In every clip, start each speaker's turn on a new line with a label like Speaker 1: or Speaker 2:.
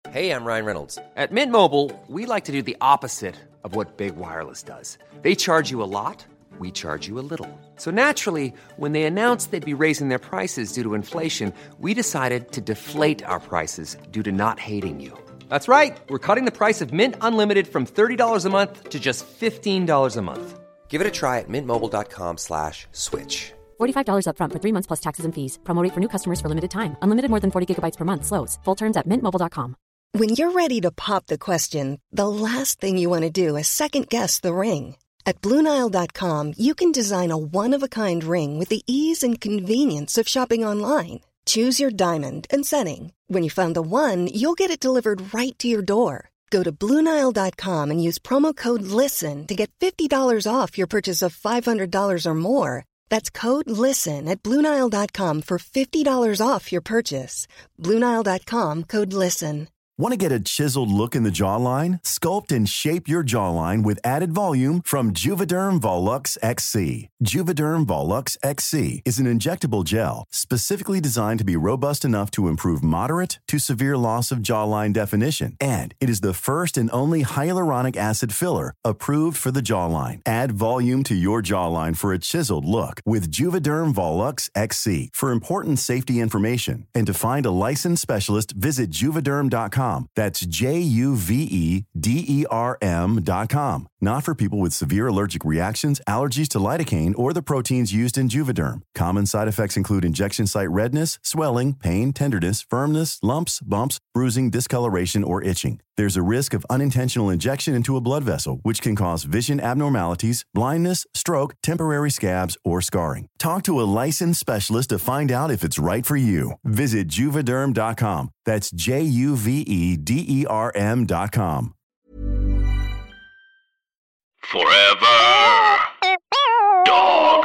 Speaker 1: Hey, I'm Ryan Reynolds. At Mint Mobile, we like to do the opposite of what Big Wireless does. They charge you a lot, we charge you a little. So naturally, when they announced they'd be raising their prices due to inflation, we decided to deflate our prices due to not hating you. That's right. We're cutting the price of Mint Unlimited from $30 a month to just $15 a month. Give it a try at mintmobile.com/switch.
Speaker 2: $45 up front for 3 months plus taxes and fees. Promo rate for new customers for limited time. Unlimited more than 40 gigabytes per month. Slows full terms at mintmobile.com.
Speaker 3: When you're ready to pop the question, the last thing you want to do is second-guess the ring. At BlueNile.com, you can design a one-of-a-kind ring with the ease and convenience of shopping online. Choose your diamond and setting. When you find the one, you'll get it delivered right to your door. Go to BlueNile.com and use promo code LISTEN to get $50 off your purchase of $500 or more. That's code LISTEN at BlueNile.com for $50 off your purchase. BlueNile.com, code LISTEN.
Speaker 4: Want to get a chiseled look in the jawline? Sculpt and shape your jawline with added volume from Juvederm Volux XC. Juvederm Volux XC is an injectable gel specifically designed to be robust enough to improve moderate to severe loss of jawline definition. And it is the first and only hyaluronic acid filler approved for the jawline. Add volume to your jawline for a chiseled look with Juvederm Volux XC. For important safety information and to find a licensed specialist, visit Juvederm.com. That's Juvederm.com. Not for people with severe allergic reactions, allergies to lidocaine, or the proteins used in Juvederm. Common side effects include injection site redness, swelling, pain, tenderness, firmness, lumps, bumps, bruising, discoloration, or itching. There's a risk of unintentional injection into a blood vessel, which can cause vision abnormalities, blindness, stroke, temporary scabs, or scarring. Talk to a licensed specialist to find out if it's right for you. Visit Juvederm.com. That's Juvederm.com.
Speaker 5: Forever Dog.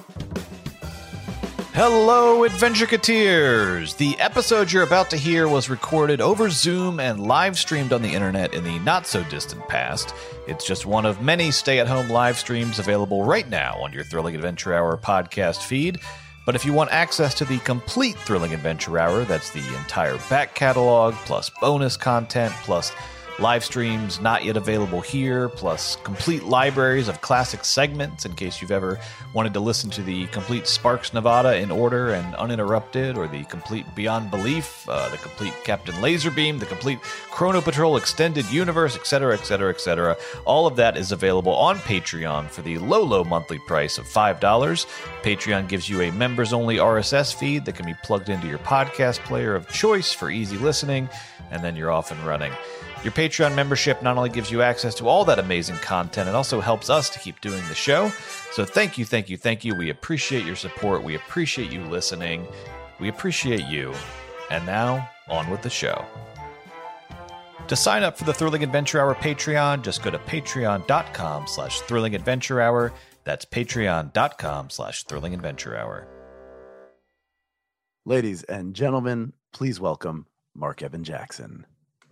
Speaker 6: Hello, Adventureketeers! The episode you're about to hear was recorded over Zoom and live streamed on the internet in the not-so-distant past. It's just one of many stay-at-home live streams available right now on your Thrilling Adventure Hour podcast feed. But if you want access to the complete Thrilling Adventure Hour, that's the entire back catalog, plus bonus content, plus live streams not yet available here, plus complete libraries of classic segments in case you've ever wanted to listen to the complete Sparks Nevada in order and uninterrupted, or the complete Beyond Belief, the complete Captain Laserbeam, the complete Chrono Patrol Extended Universe, etc., etc., etc. All of that is available on Patreon for the low monthly price of $5. Patreon gives you a members-only RSS feed that can be plugged into your podcast player of choice for easy listening, and then you're off and running. Your Patreon membership not only gives you access to all that amazing content, it also helps us to keep doing the show. So thank you, thank you, thank you. We appreciate your support. We appreciate you listening. We appreciate you. And now, on with the show. To sign up for the Thrilling Adventure Hour Patreon, just go to patreon.com/Thrilling Adventure Hour. That's patreon.com/Thrilling Adventure Hour.
Speaker 7: Ladies and gentlemen, please welcome Mark Evan Jackson.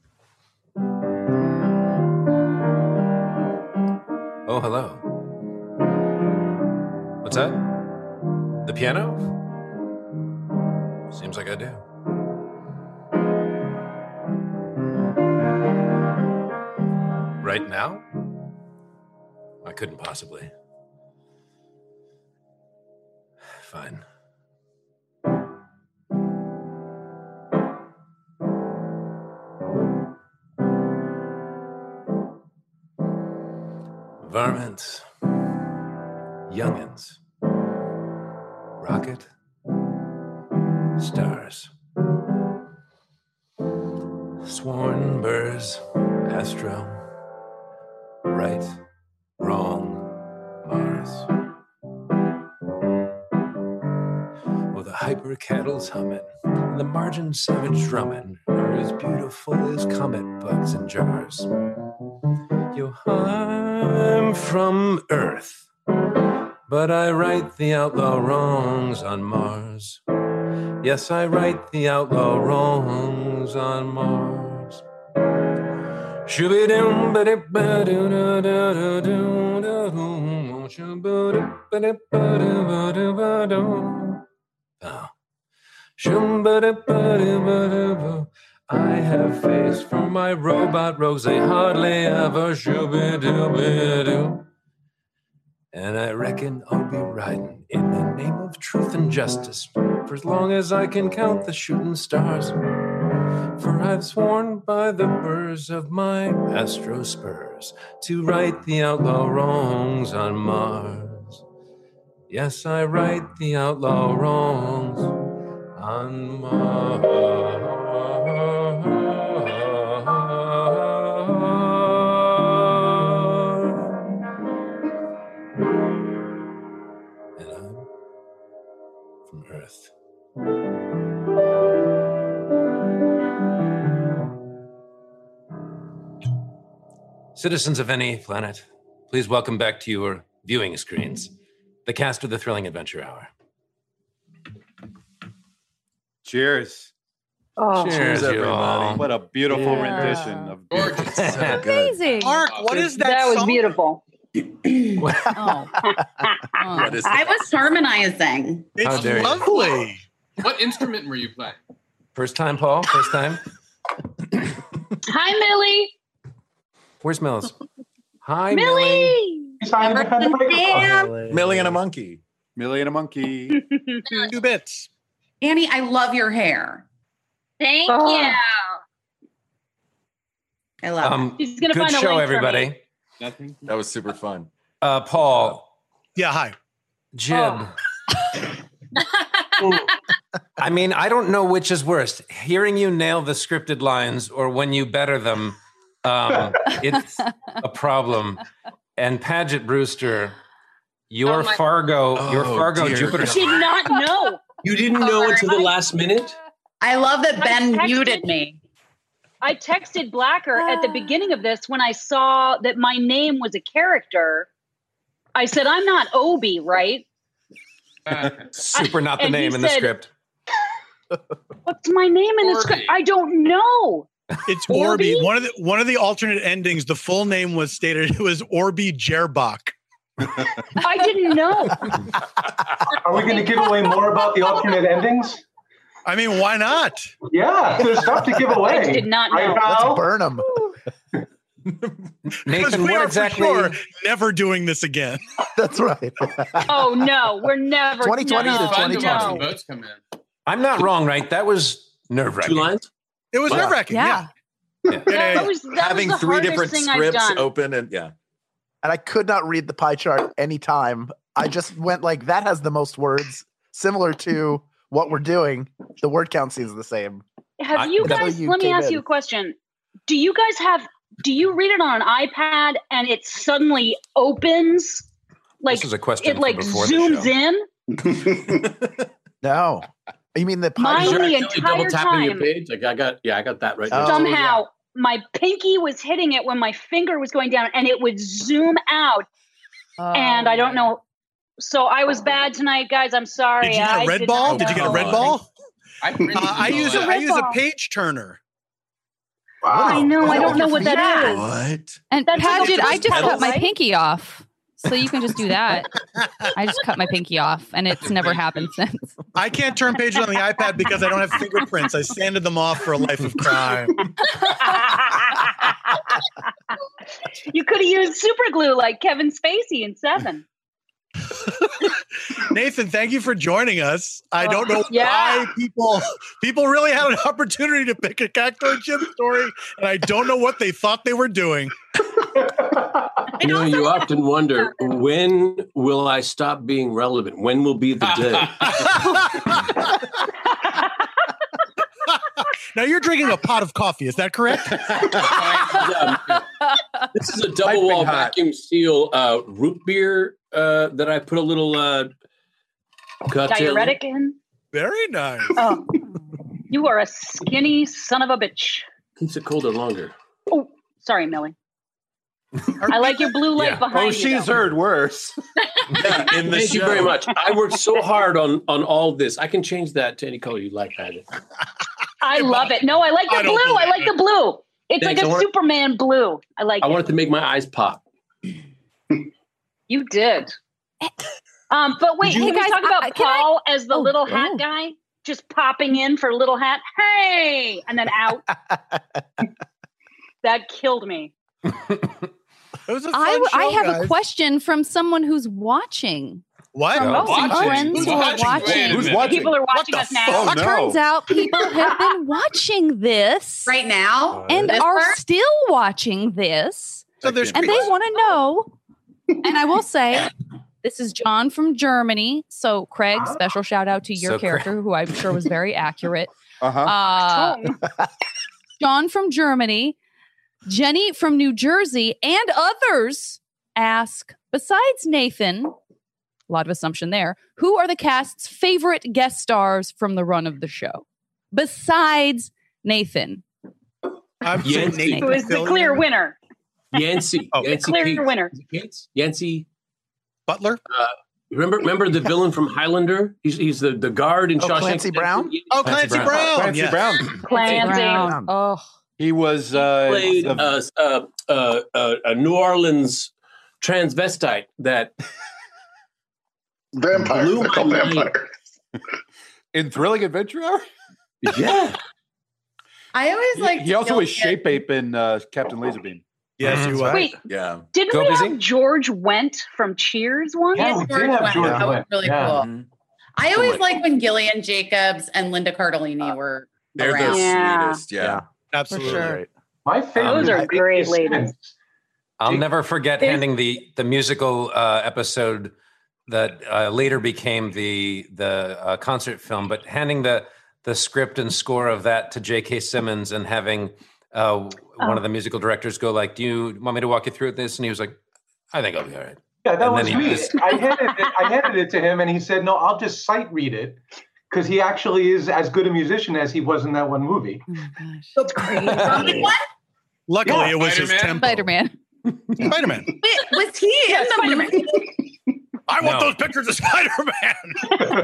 Speaker 8: Oh, hello. What's that? The piano? Seems like I do. Right now? I couldn't possibly. Fine. Varmints, youngins, rocket, stars, sworn birds, astro, right, wrong, Mars. Well, the hyper cattle's humming, and the margin savage drumming are as beautiful as comet bugs in jars. Yo, I'm from Earth, but I right the outlaw wrongs on Mars. Yes, I right the outlaw wrongs on Mars. I have faced from my robot rogues, they hardly ever shooby-dooby-doo. And I reckon I'll be riding in the name of truth and justice for as long as I can count the shooting stars. For I've sworn by the burrs of my astro spurs to right the outlaw wrongs on Mars. Yes, I right the outlaw wrongs on Mars. And I'm from Earth. Citizens of any planet, please welcome back to your viewing screens the cast of the Thrilling Adventure Hour.
Speaker 9: Cheers.
Speaker 10: Oh,
Speaker 8: Cheers, everybody.
Speaker 9: What a beautiful rendition of
Speaker 10: gorgeous.
Speaker 11: Amazing.
Speaker 12: Mark, what is that?
Speaker 10: That was
Speaker 12: song?
Speaker 10: beautiful.
Speaker 11: What
Speaker 13: is I was harmonizing.
Speaker 8: How
Speaker 12: It's
Speaker 8: dare you.
Speaker 12: lovely.
Speaker 14: What instrument were you playing?
Speaker 8: First time, Paul? First time?
Speaker 10: Hi, Millie.
Speaker 8: Where's Mills? Hi,
Speaker 10: Millie.
Speaker 7: Millie and a monkey.
Speaker 9: Millie and a monkey.
Speaker 12: 2 bits.
Speaker 13: Annie, I love your hair.
Speaker 10: Thank you.
Speaker 13: I love it.
Speaker 10: She's gonna
Speaker 8: good
Speaker 10: find a
Speaker 8: show,
Speaker 10: link for
Speaker 8: everybody.
Speaker 10: me.
Speaker 9: Nothing.
Speaker 7: That was super fun.
Speaker 8: Paul,
Speaker 12: Yeah, hi.
Speaker 8: Jib. I mean, I don't know which is worse, hearing you nail the scripted lines or when you better them. It's a problem. And Paget Brewster, your Fargo
Speaker 7: dear
Speaker 8: Jupiter.
Speaker 10: Did not know.
Speaker 14: You didn't know until the last minute?
Speaker 13: I love that Ben
Speaker 10: texted-
Speaker 13: muted me.
Speaker 10: I texted Blacker at the beginning of this when I saw that my name was a character. I said, I'm not Obi, right?
Speaker 8: Super not the
Speaker 10: and he
Speaker 8: name in the
Speaker 10: said-
Speaker 8: script.
Speaker 10: What's my name in the
Speaker 14: Orby.
Speaker 10: script? I don't know.
Speaker 12: It's
Speaker 10: Orby?
Speaker 12: Orby. One of the alternate endings, the full name was stated. It was Orby Jerbach.
Speaker 10: I didn't know.
Speaker 15: Are we going to give away more about the alternate endings?
Speaker 12: I mean, why not?
Speaker 15: Yeah, there's stuff to give away.
Speaker 10: I did not
Speaker 15: Right,
Speaker 10: know.
Speaker 15: Val?
Speaker 7: Burn them.
Speaker 12: Because
Speaker 8: Nathan,
Speaker 12: we
Speaker 8: what
Speaker 12: are
Speaker 8: exactly?
Speaker 12: for sure never doing this again.
Speaker 7: That's right.
Speaker 10: Oh, no. We're never.
Speaker 7: 2020
Speaker 10: no,
Speaker 7: to
Speaker 14: Fun to watch
Speaker 10: no.
Speaker 14: the votes come in.
Speaker 8: I'm not wrong, right? That was
Speaker 14: 2
Speaker 8: nerve-wracking.
Speaker 14: lines?
Speaker 12: It was nerve-wracking.
Speaker 11: Yeah.
Speaker 10: That was
Speaker 7: Having
Speaker 10: the
Speaker 7: 3
Speaker 10: hardest
Speaker 7: different
Speaker 10: thing I've
Speaker 7: scripts
Speaker 10: done.
Speaker 7: open and I could not read the pie chart anytime. I just went like, that has the most words, similar to what we're doing. The word count seems the same.
Speaker 10: Have you
Speaker 7: That's
Speaker 10: guys,
Speaker 7: how you
Speaker 10: let me
Speaker 7: came
Speaker 10: ask
Speaker 7: in.
Speaker 10: you a question. Do you read it on an iPad and it suddenly opens? Like,
Speaker 8: This is a question
Speaker 10: it
Speaker 8: from
Speaker 10: like
Speaker 8: before the
Speaker 10: zooms
Speaker 8: show.
Speaker 10: in?
Speaker 7: No. You mean the pie
Speaker 10: Mine
Speaker 7: chart?
Speaker 10: the
Speaker 14: Double
Speaker 10: entire
Speaker 14: tapping your
Speaker 10: time.
Speaker 14: page? Like I got that right
Speaker 7: Oh,
Speaker 14: now.
Speaker 10: Somehow my pinky was hitting it when my finger was going down and it would zoom out. And I don't know. So I was bad tonight, guys. I'm sorry.
Speaker 12: Did you get a red ball? Did you get a red ball? I use a page turner.
Speaker 10: I know. I don't know what that is.
Speaker 7: What?
Speaker 11: And
Speaker 10: That's like
Speaker 11: Paget,
Speaker 10: a
Speaker 11: I just cut
Speaker 10: pedal,
Speaker 11: my
Speaker 10: right?
Speaker 11: pinky off. So you can just do that. I just cut my pinky off and it's never happened since.
Speaker 12: I can't turn pages on the iPad because I don't have fingerprints. I sanded them off for a life of crime.
Speaker 10: You could have used super glue like Kevin Spacey in Seven.
Speaker 12: Nathan, thank you for joining us. I don't know
Speaker 10: Yeah.
Speaker 12: why people really had an opportunity to pick a Cacto Jim story, and I don't know what they thought they were doing.
Speaker 14: You know, you often wonder, when will I stop being relevant? When will be the day?
Speaker 12: Now you're drinking a pot of coffee, is that correct?
Speaker 14: This is a double wall vacuum seal root beer that I put a little cocktail.
Speaker 10: Diuretic in.
Speaker 12: Very nice.
Speaker 10: Oh, you are a skinny son of a bitch.
Speaker 14: Keeps it colder longer.
Speaker 10: Oh, sorry, Millie. I like your blue light behind you.
Speaker 9: she's
Speaker 10: though.
Speaker 9: heard worse.
Speaker 14: Thank you very much. I worked so hard on all this. I can change that to any color you like, Paget.
Speaker 10: I love it. No, I like the
Speaker 12: I don't
Speaker 10: blue. I like the blue. It's
Speaker 14: Thanks.
Speaker 10: like a Superman blue. I like
Speaker 14: I
Speaker 10: it.
Speaker 14: wanted to make my eyes pop.
Speaker 10: You did. But wait,
Speaker 11: Hey,
Speaker 10: can we
Speaker 11: guys,
Speaker 10: talk about
Speaker 11: can I-
Speaker 10: Paul as the
Speaker 11: Oh,
Speaker 10: little hat
Speaker 11: oh.
Speaker 10: guy? just popping in for little hat, hey, and then out. That killed me.
Speaker 12: It was a fun
Speaker 11: I
Speaker 12: show,
Speaker 11: have
Speaker 12: guys.
Speaker 11: a question from someone who's watching.
Speaker 12: What?
Speaker 11: From some friends
Speaker 9: Who's
Speaker 11: who are
Speaker 9: watching?
Speaker 11: watching.
Speaker 9: Who's watching?
Speaker 10: People are watching us now.
Speaker 9: Oh, no.
Speaker 11: Turns out people have been watching this
Speaker 13: Right now?
Speaker 11: and
Speaker 13: This
Speaker 11: are
Speaker 13: part?
Speaker 11: still watching this.
Speaker 12: So there's
Speaker 11: And they want to know. And I will say, this is John from Germany. So, Craig, special shout out to your
Speaker 16: So,
Speaker 11: character, who I'm sure was very accurate.
Speaker 9: Uh-huh.
Speaker 11: John from Germany, Jenny from New Jersey, and others ask, besides Nathan, a lot of assumption there, who are the cast's favorite guest stars from the run of the show? Besides Nathan.
Speaker 12: I'm
Speaker 14: Yancey.
Speaker 12: saying
Speaker 10: Who is the clear winner?
Speaker 14: Yancey.
Speaker 12: Oh,
Speaker 14: Yancey
Speaker 10: clear
Speaker 14: Cates.
Speaker 10: winner.
Speaker 14: Is it Cates? Yancey.
Speaker 12: Butler?
Speaker 14: Remember the villain from Highlander? He's the guard in
Speaker 7: Oh,
Speaker 14: Shawshank.
Speaker 7: Clancy Brown?
Speaker 12: Oh, Clancy Brown.
Speaker 9: Clancy
Speaker 12: yes.
Speaker 9: Brown.
Speaker 10: Clancy.
Speaker 11: Brown. Oh,
Speaker 9: He was
Speaker 14: Played a New Orleans transvestite that
Speaker 5: Vampire.
Speaker 14: blew
Speaker 5: They're called
Speaker 14: my mind.
Speaker 5: vampires.
Speaker 9: in Thrilling Adventure Hour.
Speaker 14: Yeah.
Speaker 13: I always like.
Speaker 9: He also was Shape Ape in Captain Laserbeam.
Speaker 12: Yes, you are.
Speaker 10: Wait,
Speaker 16: Yeah.
Speaker 10: didn't
Speaker 16: Go
Speaker 10: we
Speaker 16: busy?
Speaker 10: have George Wendt from Cheers once?
Speaker 15: Yeah, we did have George
Speaker 13: That was
Speaker 15: Wendt.
Speaker 13: really
Speaker 15: Yeah.
Speaker 13: cool. I always like when Gillian Jacobs and Linda Cardellini were
Speaker 16: They're
Speaker 13: around.
Speaker 16: the
Speaker 10: Yeah.
Speaker 16: sweetest. Yeah.
Speaker 12: Absolutely.
Speaker 11: sure.
Speaker 15: My favorite.
Speaker 10: Those are
Speaker 15: is
Speaker 10: great
Speaker 15: Sid.
Speaker 10: ladies.
Speaker 16: I'll never forget
Speaker 10: There's-
Speaker 16: handing the musical episode that later became the concert film, but handing the script and score of that to J.K. Simmons and having one of the musical directors go like, "Do you want me to walk you through this?" And he was like, "I think I'll be all right."
Speaker 15: Yeah, that
Speaker 16: And
Speaker 15: was
Speaker 16: then he
Speaker 15: me.
Speaker 16: just-
Speaker 15: I handed it to him, and he said, "No, I'll just sight read it." Because he actually is as good a musician as he was in that one movie.
Speaker 11: oh my gosh.
Speaker 13: That's crazy. What?
Speaker 12: Luckily,
Speaker 15: Yeah.
Speaker 12: it was his tempo.
Speaker 11: Spider-Man.
Speaker 12: Spider-Man.
Speaker 13: Wait, was he in the
Speaker 10: Spider-Man.
Speaker 13: movie?
Speaker 12: I want
Speaker 16: No.
Speaker 12: those pictures of Spider-Man.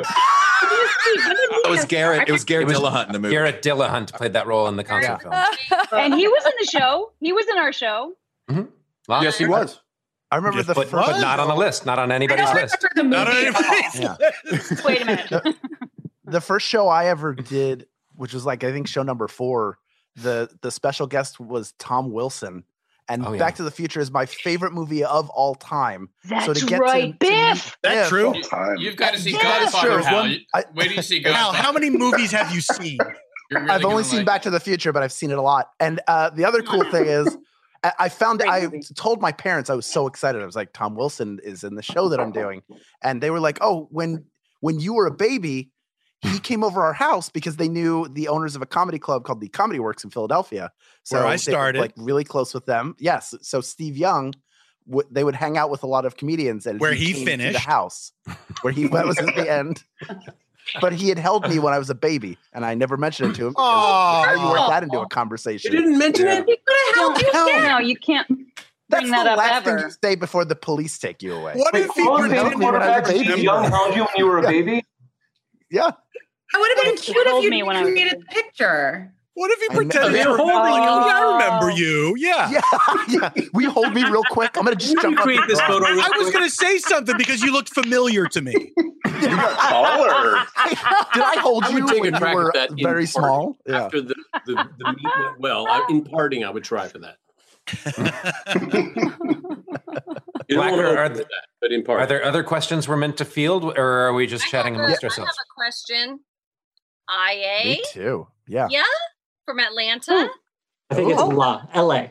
Speaker 16: It was Garrett. It was Garrett
Speaker 11: It was
Speaker 16: Dillahunt in the movie. Garrett Dillahunt played that role in the concert film.
Speaker 10: And he was in the show. He was in our show.
Speaker 16: Well,
Speaker 9: Yes, he was.
Speaker 7: I remember the
Speaker 16: but,
Speaker 7: first.
Speaker 16: but not on the list. Not on anybody's list.
Speaker 13: The movie
Speaker 12: Not on
Speaker 13: at all.
Speaker 12: anybody's
Speaker 7: Yeah.
Speaker 12: list.
Speaker 10: Wait a minute.
Speaker 7: The first show I ever did, which was like I think show number 4, the special guest was Tom Wilson, and
Speaker 16: Oh, yeah.
Speaker 7: Back to the Future is my favorite movie of all time.
Speaker 10: That's right, Biff.
Speaker 7: That's
Speaker 12: true.
Speaker 17: You've got to see
Speaker 10: Yeah,
Speaker 17: Godfather,
Speaker 7: sure.
Speaker 17: Hal.
Speaker 7: One-
Speaker 17: Wait till you see
Speaker 12: Hal,
Speaker 17: Godfather.
Speaker 12: how many movies have you seen?
Speaker 17: You're really
Speaker 7: I've only
Speaker 17: gonna
Speaker 7: seen
Speaker 17: like
Speaker 7: Back to the Future, but I've seen it a lot. And the other cool thing is, I told my parents I was so excited. I was like, Tom Wilson is in the show that I'm doing, and they were like, "Oh, when you were a baby, he came over our house because they knew the owners of a comedy club called the Comedy Works in Philadelphia. So
Speaker 12: Where I
Speaker 7: they were,
Speaker 12: started.
Speaker 7: like really close with them. Yes. So Steve Young, they would hang out with a lot of comedians, and
Speaker 12: Where he
Speaker 7: came to the
Speaker 12: finished.
Speaker 7: house where that was at the end. But he had held me when I was a baby, and I never mentioned it to him.
Speaker 12: Aw.
Speaker 7: How do you work that into a conversation?
Speaker 14: You didn't mention it?
Speaker 13: He could have held you
Speaker 7: Hell
Speaker 13: down.
Speaker 10: No, you can't
Speaker 7: That's
Speaker 10: bring
Speaker 7: the
Speaker 10: that up
Speaker 7: last thing
Speaker 10: ever.
Speaker 7: you say before the police take you away.
Speaker 12: What if he
Speaker 15: All the
Speaker 7: held
Speaker 15: things
Speaker 7: me when I was a
Speaker 15: Steve
Speaker 7: baby?
Speaker 15: Young held you when you were a baby?
Speaker 7: Yeah.
Speaker 13: It would have been
Speaker 10: He
Speaker 13: cute
Speaker 10: held
Speaker 13: if
Speaker 10: me
Speaker 13: you
Speaker 10: when I was a
Speaker 13: created
Speaker 10: kid.
Speaker 13: a picture.
Speaker 12: What if you
Speaker 7: I know.
Speaker 12: pretended
Speaker 14: They're
Speaker 12: you were
Speaker 14: holding
Speaker 12: like,
Speaker 14: you.
Speaker 12: oh, yeah, I remember you. Yeah.
Speaker 7: Yeah. Will you hold me real quick? I'm gonna just jump up.
Speaker 14: Create
Speaker 7: and
Speaker 14: this
Speaker 7: run.
Speaker 14: photo.
Speaker 12: I was going to say something because you looked familiar to me.
Speaker 5: You got taller.
Speaker 7: Did I hold
Speaker 14: I
Speaker 7: you
Speaker 14: would take
Speaker 7: when
Speaker 14: a
Speaker 7: you
Speaker 14: track
Speaker 7: were
Speaker 14: of that in
Speaker 7: very
Speaker 14: parting.
Speaker 7: small? Yeah.
Speaker 14: After the meet went well, in parting, I would try for that. You don't want to
Speaker 16: Blacker,
Speaker 14: open with that, but in part.
Speaker 16: Are there other questions we're meant to field, or are we just chatting amongst
Speaker 18: I
Speaker 16: ourselves?
Speaker 18: have a question. IA?
Speaker 7: Me too. Yeah.
Speaker 18: Yeah? From Atlanta?
Speaker 19: I think it's LA.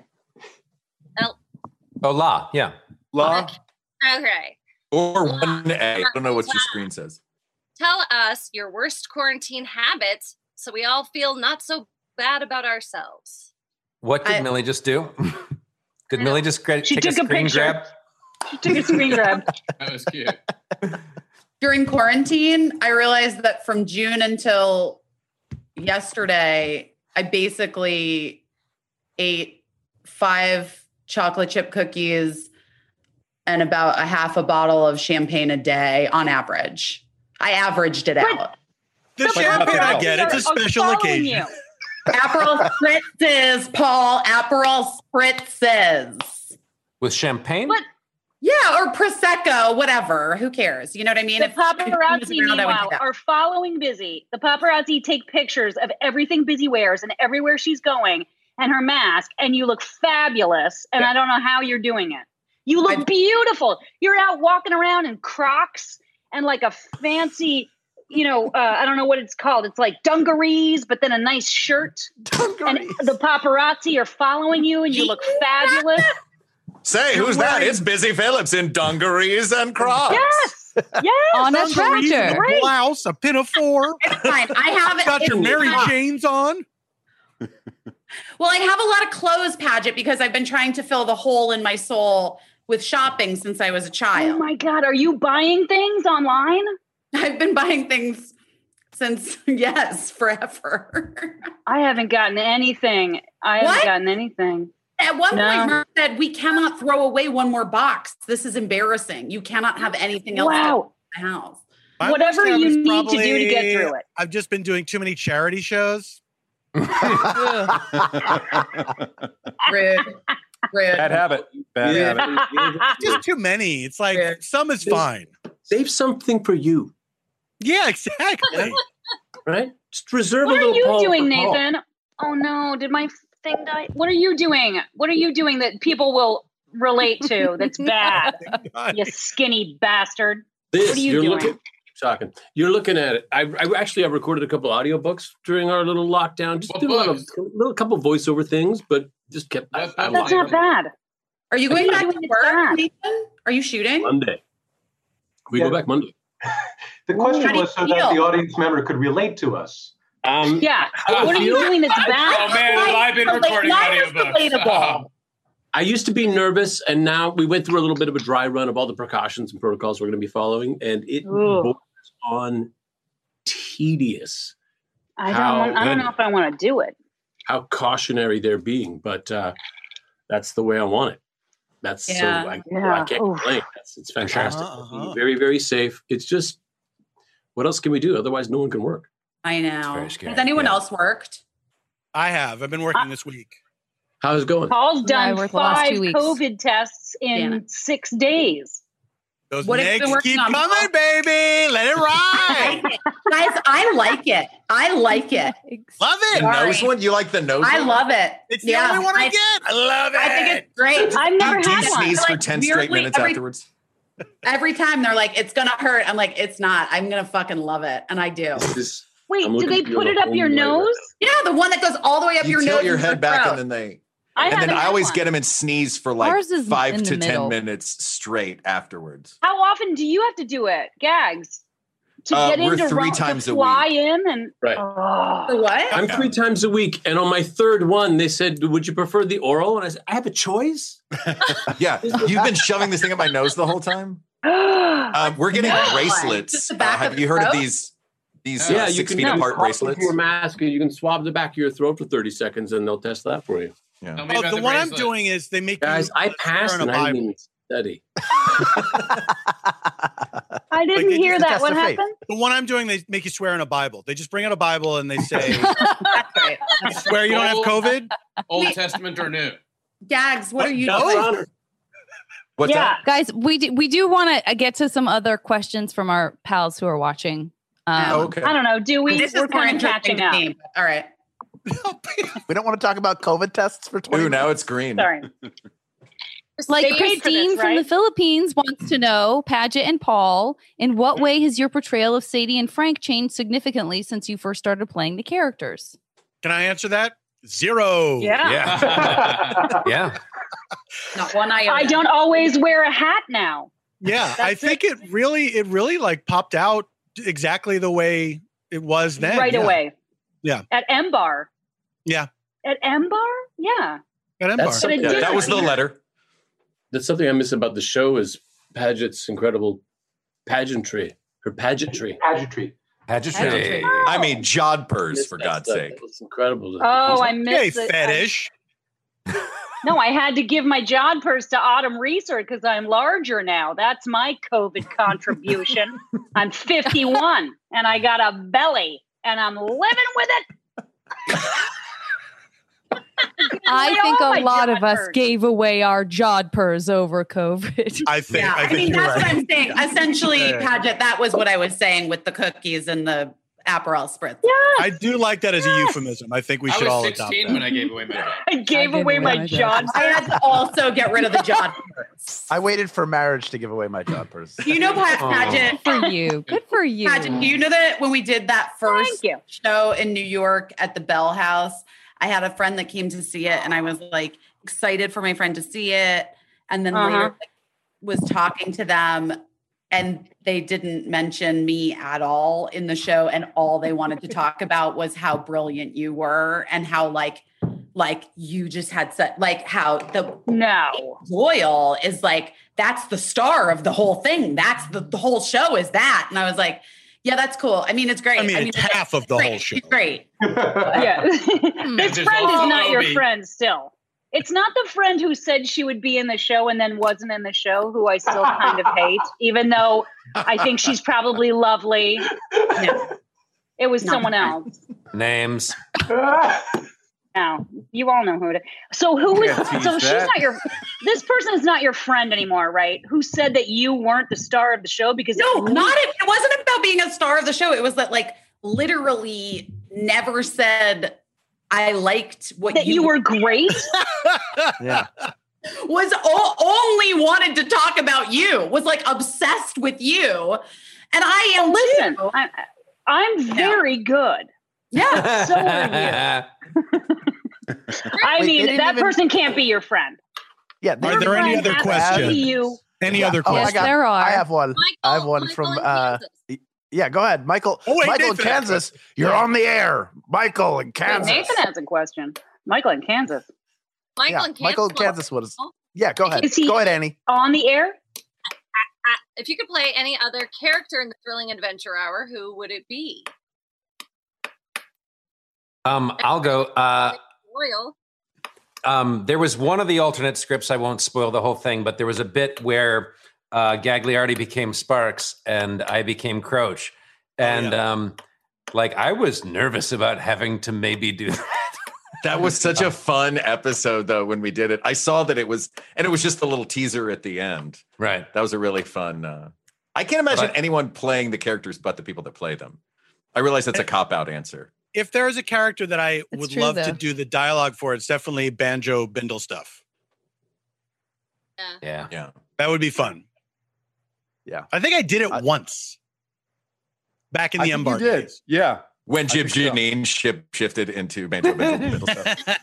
Speaker 16: Oh, La, yeah.
Speaker 9: La.
Speaker 18: Okay.
Speaker 16: Or 1A. I don't know what your screen says.
Speaker 18: Tell us your worst quarantine habits so we all feel not so bad about ourselves.
Speaker 16: What did Millie just do? Did Millie just take
Speaker 10: She
Speaker 16: a
Speaker 10: took a
Speaker 16: screen
Speaker 10: picture.
Speaker 16: grab?
Speaker 10: She took a screen grab.
Speaker 17: That was cute.
Speaker 13: During quarantine, I realized that from June until yesterday, I basically ate 5 chocolate chip cookies and about a half a bottle of champagne a day on average. I averaged it out.
Speaker 12: The champagne, I get. It's a special occasion.
Speaker 13: Aperol spritzes, Paul. Aperol spritzes.
Speaker 16: With champagne?
Speaker 10: But
Speaker 13: Yeah, or Prosecco, whatever. Who cares? You know what I mean?
Speaker 10: The paparazzi, meanwhile, are following Busy. The paparazzi take pictures of everything Busy wears and everywhere she's going and her mask, and you look fabulous. And I don't know how you're doing it. You look beautiful. You're out walking around in Crocs and like a fancy, I don't know what it's called. It's like dungarees, but then a nice shirt. And the paparazzi are following you, and you look fabulous.
Speaker 17: Say, who's that? It's Busy Phillips in dungarees and Crocs.
Speaker 10: Yes.
Speaker 11: On a
Speaker 12: Dungarees and
Speaker 11: tractor.
Speaker 12: a blouse, a pinafore.
Speaker 13: It's fine. I have it.
Speaker 12: Got your Mary Janes on.
Speaker 13: Well, I have a lot of clothes, Paget, because I've been trying to fill the hole in my soul with shopping since I was a child.
Speaker 10: Oh my God. Are you buying things online?
Speaker 13: I've been buying things since, forever.
Speaker 10: I haven't gotten anything.
Speaker 13: At one point, Murph said, we cannot throw away one more box. This is embarrassing. You cannot have anything else in the house.
Speaker 12: My
Speaker 10: Whatever
Speaker 12: worst time
Speaker 10: you
Speaker 12: is
Speaker 10: need to do to get through it.
Speaker 12: I've just been doing too many charity shows.
Speaker 13: Rude.
Speaker 9: Bad habit. Bad habit.
Speaker 12: Just too many. It's like some is fine.
Speaker 14: Save something for you.
Speaker 12: Yeah, exactly.
Speaker 14: Right? Just reserve
Speaker 10: What
Speaker 14: a
Speaker 10: are
Speaker 14: little
Speaker 10: you
Speaker 14: Paul
Speaker 10: doing,
Speaker 14: for Paul.
Speaker 10: Nathan? Oh no, did my thing die? What are you doing? What are you doing that people will relate to that's bad? You skinny bastard.
Speaker 14: This,
Speaker 10: What are you
Speaker 14: you're
Speaker 10: doing?
Speaker 14: looking. Keep talking. You're looking at it. I recorded a couple audiobooks during our little lockdown. Just did a couple voiceover things, but just kept.
Speaker 10: That's not bad.
Speaker 13: Are you going back to work, Nathan? Are you shooting?
Speaker 14: Monday. We go back Monday.
Speaker 15: The question was so that the audience member could relate to us.
Speaker 10: Yeah. What are you doing that's bad?
Speaker 14: Oh, man, I've been recording
Speaker 10: audiobooks.
Speaker 14: I used to be nervous, and now we went through a little bit of a dry run of all the precautions and protocols we're going to be following, and it borders on tedious.
Speaker 10: I don't know if I want to do it.
Speaker 14: How cautionary they're being, but that's the way I want it. That's I can't complain. It's fantastic. Very, very safe. It's just, what else can we do? Otherwise, no one can work.
Speaker 13: I know. Has anyone else worked?
Speaker 12: I have. I've been working this week.
Speaker 14: How's it going?
Speaker 10: Paul's done
Speaker 11: worked the last
Speaker 10: 5
Speaker 11: 2 weeks.
Speaker 10: COVID tests in 6 days.
Speaker 12: Those
Speaker 13: What have you
Speaker 12: negs
Speaker 13: been working
Speaker 12: keep
Speaker 13: on,
Speaker 12: coming,
Speaker 13: Paul?
Speaker 12: baby. Let it ride.
Speaker 13: Guys, I like it.
Speaker 12: Love it.
Speaker 17: The nose one? You like the nose
Speaker 13: I
Speaker 17: one?
Speaker 13: love it.
Speaker 12: It's the only one I get. I love it.
Speaker 13: I think it's great.
Speaker 10: I've never
Speaker 17: Do you
Speaker 10: had one.
Speaker 17: sneeze for
Speaker 13: Like,
Speaker 17: 10 straight
Speaker 13: weirdly,
Speaker 17: minutes afterwards?
Speaker 13: Every time they're like, it's going to hurt. I'm like, it's not. I'm going to fucking love it. And I do.
Speaker 10: Wait, do they put it up your nose?
Speaker 13: Yeah, the one that goes all the way up
Speaker 17: You
Speaker 13: your nose.
Speaker 17: tilt your
Speaker 13: into
Speaker 17: head
Speaker 13: the
Speaker 17: back
Speaker 13: throat.
Speaker 17: and then
Speaker 10: I
Speaker 17: I
Speaker 10: haven't had
Speaker 17: always
Speaker 10: one.
Speaker 17: get them and sneeze for like
Speaker 11: Ours is
Speaker 17: 5
Speaker 11: in the
Speaker 17: to 10
Speaker 11: middle.
Speaker 17: minutes straight afterwards.
Speaker 10: How often do you have to do it, Gags? To get
Speaker 17: we're
Speaker 10: into
Speaker 17: 3 times
Speaker 10: to
Speaker 17: a
Speaker 10: fly
Speaker 17: week.
Speaker 10: in and
Speaker 14: Right.
Speaker 13: For what?
Speaker 14: I'm 3 times a week, and on my third one, they said, "Would you prefer the oral?" And I said, "I have a choice."
Speaker 17: Yeah, you've been shoving this thing up my nose the whole time. We're getting
Speaker 10: No.
Speaker 17: bracelets.
Speaker 13: Just the back of
Speaker 17: Have
Speaker 13: the
Speaker 17: you heard of
Speaker 13: throat?
Speaker 17: these
Speaker 14: You
Speaker 17: 6
Speaker 14: can
Speaker 17: feet apart
Speaker 14: cough into
Speaker 17: bracelets?
Speaker 14: your mask, and you can swab the back of your throat for 30 seconds, and they'll test that for you.
Speaker 17: Yeah.
Speaker 12: Oh, the one I'm doing is they make
Speaker 14: Guys,
Speaker 12: you
Speaker 14: I passed
Speaker 12: swear in
Speaker 14: and
Speaker 12: a
Speaker 14: I didn't
Speaker 12: Bible.
Speaker 14: even study.
Speaker 10: I didn't
Speaker 12: they
Speaker 10: hear
Speaker 12: just
Speaker 10: that.
Speaker 12: test
Speaker 10: What
Speaker 12: their faith.
Speaker 10: happened?
Speaker 12: The one I'm doing, they make you swear in a Bible. They just bring out a Bible and they say,
Speaker 13: That's right.
Speaker 12: "Swear you don't have COVID."
Speaker 20: Old Testament or New?
Speaker 13: Gags, what are you
Speaker 12: No.
Speaker 13: doing?
Speaker 17: What's that?
Speaker 11: Guys, we do want to get to some other questions from our pals who are watching.
Speaker 17: Okay.
Speaker 10: I don't know. Do we?
Speaker 13: This is
Speaker 10: We're
Speaker 13: more
Speaker 10: kind of
Speaker 13: interesting
Speaker 10: catching
Speaker 13: to
Speaker 10: up.
Speaker 13: me. All right.
Speaker 7: We don't want to talk about COVID tests for 20
Speaker 17: Ooh, now it's green.
Speaker 10: Sorry.
Speaker 11: Like
Speaker 10: They paid for
Speaker 11: Christine
Speaker 10: this,
Speaker 11: from the
Speaker 10: right?
Speaker 11: Philippines wants to know, Paget and Paul, in what way has your portrayal of Sadie and Frank changed significantly since you first started playing the characters?
Speaker 12: Can I answer that? 0.
Speaker 16: Yeah. Yeah.
Speaker 13: Not one iota.
Speaker 10: I don't always wear a hat now.
Speaker 12: Yeah, I think it really like popped out exactly the way it was then.
Speaker 10: Right
Speaker 12: yeah.
Speaker 10: away.
Speaker 12: Yeah.
Speaker 10: At M Bar.
Speaker 12: Yeah.
Speaker 10: At M Bar? Yeah.
Speaker 12: At M
Speaker 14: That's
Speaker 12: Bar.
Speaker 14: something-
Speaker 10: But it
Speaker 17: That was the letter.
Speaker 14: That's something I miss about the show is Paget's incredible pageantry, her pageantry.
Speaker 17: Pageantry. I mean, jodhpurs, for God's sake.
Speaker 14: It's incredible.
Speaker 10: Oh, I
Speaker 12: Hey,
Speaker 10: missed it.
Speaker 12: fetish.
Speaker 10: No, I had to give my jodhpurs to Autumn Reeser because I'm larger now. That's my COVID contribution. I'm 51 and I got a belly and I'm living with it.
Speaker 11: I think a lot of us gave away our jodhpurs over COVID.
Speaker 12: I think
Speaker 13: that's what I'm saying. Essentially, Paget, that was what I was saying with the cookies and the Aperol spritz.
Speaker 12: I do like that as a euphemism. I think we should all adopt that.
Speaker 20: I was 16 when I gave away my
Speaker 10: I gave away my jodhpurs.
Speaker 13: I had to also get rid of the jodhpurs.
Speaker 7: I waited for marriage to give away my jodhpurs.
Speaker 13: You know, Paget.
Speaker 11: Good for you. Good for you.
Speaker 13: Paget, do you know that when we did that first show in New York at the Bell House, I had a friend that came to see it, and I was like excited for my friend to see it, and then later was talking to them, and they didn't mention me at all in the show, and all they wanted to talk about was how brilliant you were and how like you just had such how the Doyle is like, that's the star of the whole thing. That's the whole show is that. And I was like, yeah, that's cool. I mean, it's great.
Speaker 12: I mean, it's half of the whole show.
Speaker 13: It's great.
Speaker 10: Yeah. This friend is not your friend still. It's not the friend who said she would be in the show and then wasn't in the show, who I still kind of hate, even though I think she's probably lovely. No, it was someone else.
Speaker 16: Names.
Speaker 10: Now, you all know who it is. So who is, so she's not this person is not your friend anymore, right? Who said that you weren't the star of the show? Because
Speaker 13: it wasn't about being a star of the show. It was that literally never said I liked what
Speaker 10: that you were great.
Speaker 7: Yeah.
Speaker 13: Was only wanted to talk about you, was obsessed with you. And I am
Speaker 10: too. I'm very good.
Speaker 13: Yeah.
Speaker 10: So are you. I mean, that person can't be your friend.
Speaker 7: Yeah.
Speaker 12: Are there any other questions? Any other questions?
Speaker 11: Yes, there are.
Speaker 7: I have one. I have one
Speaker 18: Michael
Speaker 7: from yeah, go ahead. Michael. Michael in Kansas. You're on the air. Michael in Kansas.
Speaker 10: Wait, Nathan has a question. Michael in Kansas.
Speaker 18: Michael in Kansas.
Speaker 7: Michael in Kansas was. Yeah, go ahead. Go ahead, Annie.
Speaker 10: On the air?
Speaker 18: If you could play any other character in the Thrilling Adventure Hour, who would it be?
Speaker 16: I'll go. There was one of the alternate scripts. I won't spoil the whole thing, but there was a bit where Gagliardi became Sparks and I became Crouch, and I was nervous about having to maybe do that.
Speaker 17: That was such a fun episode, though, when we did it. I saw that it was just a little teaser at the end.
Speaker 16: Right.
Speaker 17: That was a really fun. I can't imagine anyone playing the characters but the people that play them. I realize that's a cop-out answer.
Speaker 12: If there is a character that I would love to do the dialogue for, it's definitely Banjo Bindlestuff.
Speaker 16: Yeah.
Speaker 12: That would be fun.
Speaker 7: Yeah.
Speaker 12: I think I did it once. Back in the Embark days.
Speaker 9: Yeah.
Speaker 17: When Jib Janine shifted into Banjo Bindlestuff.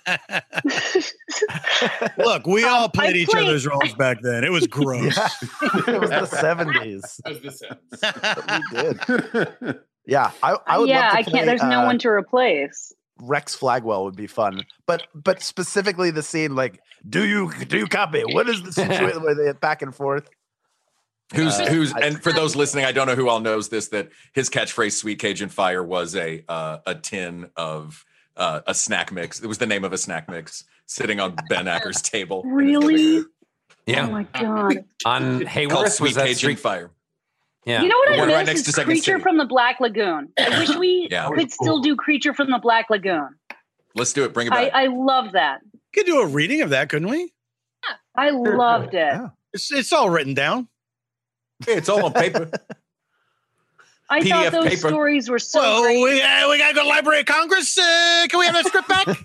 Speaker 12: Look, we all played each other's roles back then. It was gross.
Speaker 7: Yeah. It was the 70s.
Speaker 20: It was the 70s.
Speaker 7: We did. Yeah, I would love to play,
Speaker 10: I can't. There's no one to replace.
Speaker 7: Rex Flagwell would be fun, but specifically the scene, do you copy? What is the situation where they hit back and forth?
Speaker 17: Who's and for those listening, I don't know who all knows this, that his catchphrase "Sweet Cajun Fire" was a tin of a snack mix. It was the name of a snack mix sitting on Ben Acker's table.
Speaker 10: Really?
Speaker 16: Yeah.
Speaker 10: Oh my god.
Speaker 16: On Hayworth
Speaker 17: Sweet Cajun Fire.
Speaker 16: Yeah.
Speaker 10: You know what I
Speaker 17: right
Speaker 10: miss
Speaker 17: next to
Speaker 10: is
Speaker 17: Second
Speaker 10: Creature
Speaker 17: City.
Speaker 10: from the Black Lagoon. I wish we could still do Creature from the Black Lagoon.
Speaker 17: Let's do it. Bring it back.
Speaker 10: I love that.
Speaker 12: We could do a reading of that, couldn't we?
Speaker 10: Yeah. I loved it.
Speaker 7: Yeah.
Speaker 12: It's all written down.
Speaker 17: It's all on paper.
Speaker 10: I
Speaker 17: PDF
Speaker 10: thought those
Speaker 17: paper.
Speaker 10: stories were so great.
Speaker 12: We got to go to Library of Congress. Can we have that script back?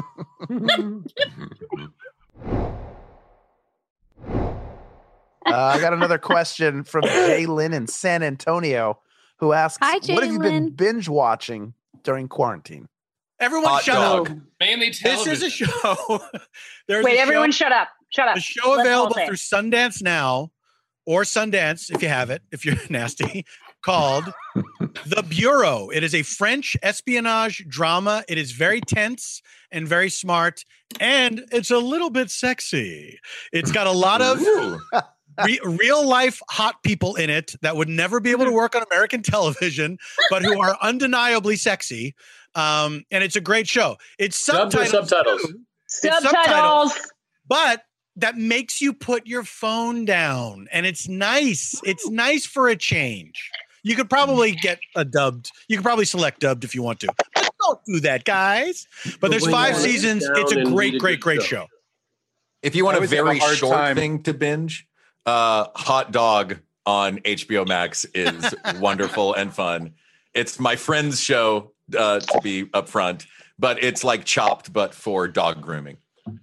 Speaker 7: I got another question from Jay Lynn in San Antonio, who asks,
Speaker 11: Hi,
Speaker 7: what have you been
Speaker 11: Jalen.
Speaker 7: binge watching during quarantine?
Speaker 12: Everyone
Speaker 17: Hot
Speaker 12: shut
Speaker 17: dog.
Speaker 12: up.
Speaker 20: Mainly
Speaker 12: This
Speaker 20: television.
Speaker 12: is a show. There's
Speaker 10: Wait,
Speaker 12: a
Speaker 10: everyone
Speaker 12: show,
Speaker 10: shut up. Shut up.
Speaker 12: a show
Speaker 10: Let's all
Speaker 12: available
Speaker 10: say it.
Speaker 12: through Sundance Now or Sundance, if you have it, if you're nasty, called The Bureau. It is a French espionage drama. It is very tense and very smart, and it's a little bit sexy. It's got a lot of real life hot people in it that would never be able to work on American television, but who are undeniably sexy. And it's a great show. It's subtitles.
Speaker 20: Subtitles.
Speaker 12: Too. It's
Speaker 10: Subtitles.
Speaker 12: But that makes you put your phone down, and it's nice. It's nice for a change. You could probably get a dubbed. You could probably select dubbed if you want to. But Don't do that, guys. But there's 5 seasons. It's a great show.
Speaker 17: If you want a very short thing to binge, Hot Dog on HBO Max is wonderful and fun. It's my friend's show, to be upfront, but it's like Chopped, but for dog grooming.